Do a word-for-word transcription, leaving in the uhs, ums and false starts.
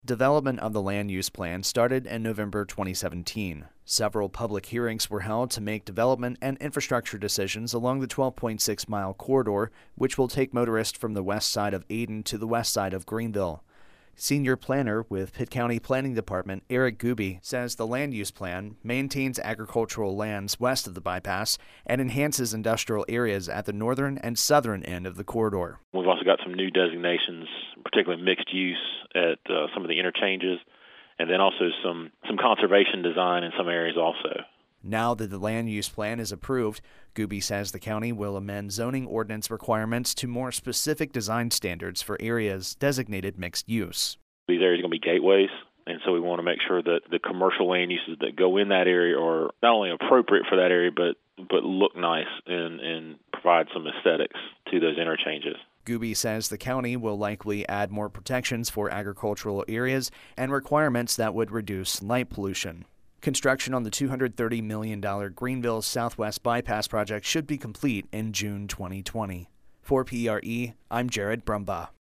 Development of the land use plan started in November twenty seventeen. Several public hearings were held to make development and infrastructure decisions along the twelve point six mile corridor, which will take motorists from the west side of Ayden to the west side of Greenville. Senior planner with Pitt County Planning Department, Eric Gooby, says the land use plan maintains agricultural lands west of the bypass and enhances industrial areas at the northern and southern end of the corridor. We've also got some new designations, particularly mixed use at uh, some of the interchanges, and then also some, some conservation design in some areas also. Now that the land use plan is approved, Gooby says the county will amend zoning ordinance requirements to more specific design standards for areas designated mixed use. These areas are going to be gateways, and so we want to make sure that the commercial land uses that go in that area are not only appropriate for that area, but but look nice and, and provide some aesthetics to those interchanges. Gooby says the county will likely add more protections for agricultural areas and requirements that would reduce light pollution. Construction on the two hundred thirty million dollars Greenville Southwest Bypass project should be complete in June twenty twenty. For P R E, I'm Jared Brumbaugh.